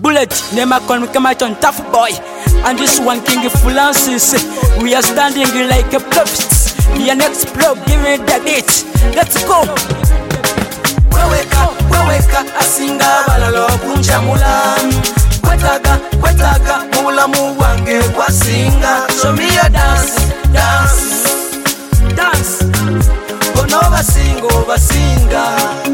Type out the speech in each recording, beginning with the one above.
Bullet, name I call me Kamaton Tough Boy. And this one King Francis. We are standing like a prophets. The next pro, give me the beat. Let's go. Weweka asinga balalo kunjamula. Kwetaga mulamu wange kwasinga. Show me your dance. Bono basinga.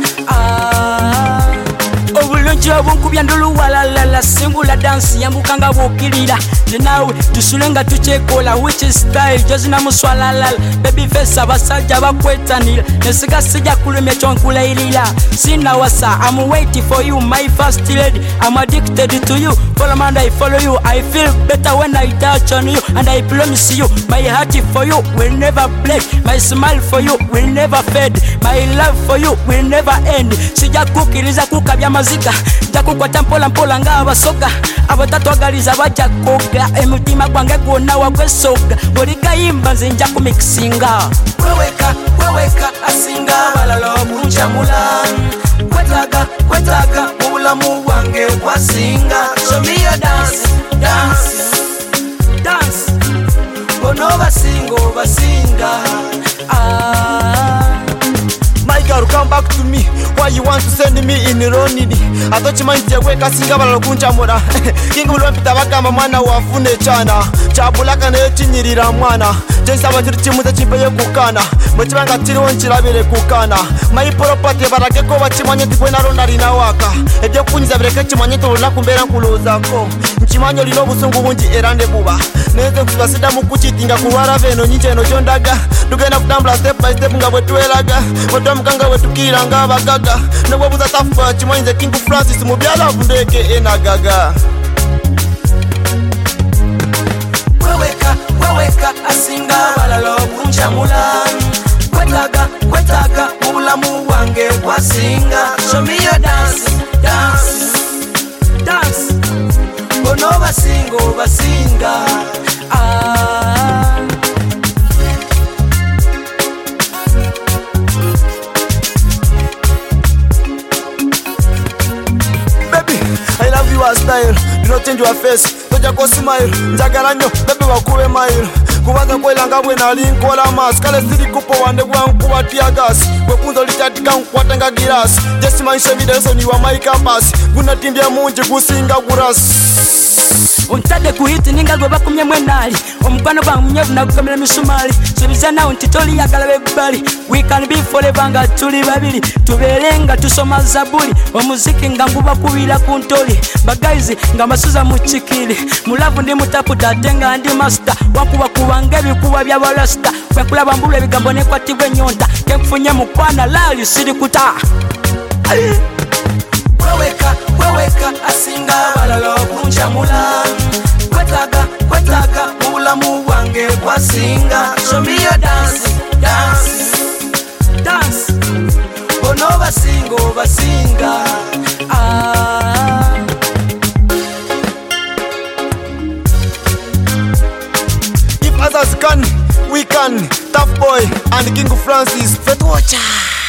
Obulungi obunkubya nduluwalala singula dansi yambukanga bukirira nawe tusulenga tuchekola which is style jozina muswalalala baby face abasajja bakwetanira nesiga sijja kulumya kyonkulayirira sina wasa I'm waiting for you my first lady I'm addicted to you follow me and I follow you I feel better when I touch on you and I promise you my heart for you will never break my smile for you will never fade my love for you will never end sijja kukiriza kukabya mazika jakukwata mpola nga abasoga abatatwagaliza bajja koga emutima gwange gwonna wagwesoga buli kayimba nze nja kumikisinga weweka asinga balalo kunjamula kwetaga mulamu wange kwasinga show me your dance bono basinga My girl, come back to me. Why you want to send me in Ronini? I thought you might take weka singa balalo kunjamula. King ulwampita bakamba mwana wafune chana. Chabulaka ne chinyirira mwana. Jensaba chimuze chimbeye kukana. Mchibanga chiriwo nchirabire kukana. My property barake ko bachimanye tikwe na ronda lina waka. Ebyo kunyiza bireke chimanye tolula kumbera nkulozako. Nchimanyo lino busungu bungi erande buba. Neze kusida mukuchitinga kulwara veno nyinje no chondaga. Tugenda kutambula step by step nga bwetwelaga. Mukanga wetukira nga bagaga. Nobwo buza tafa chimanye King Francis mubyala vundeke enagaga. Weweka asinga balalo kunjamula. Kwetaga mulamu wange kwasinga. Show me your dance. Bono basinga. I love you style, do not change your face. Toja ko smile, njagala nyo, baby wakube mile. Kubaza kwelanga bwe nali nkola mas, kale siri kupo wande bwankuba tia gas. Kwekunzo litatika nkwatanga giras. Just my evidence on you my campus. Guna timbya munji gusinga guras. Untade kuhiti ninga gwe bakumye mwenali omukwano gwa munyevu nagukamira misumali subiza nawe ntitoli yagala bebbali we can be forever nga tuli babiri tuberenga tusoma zabuli omuziki nga nguba kubira ku ntoli bagaizi nga masuza mu chikili mulavu ndi mutaputa ate nga ndi master wakuba kubanga ebikuba bya barasta kwekulaba mbulu ebigambo nekwatibwa ennyonta kenfunye mukwana lali sirikuta Weweka asinga balalo kunjamula. Kwetaga mulamu wange kwasinga. Show me your dance. Bono basinga. If others can, we can. Tough Boy and King Francis. Fetwacha.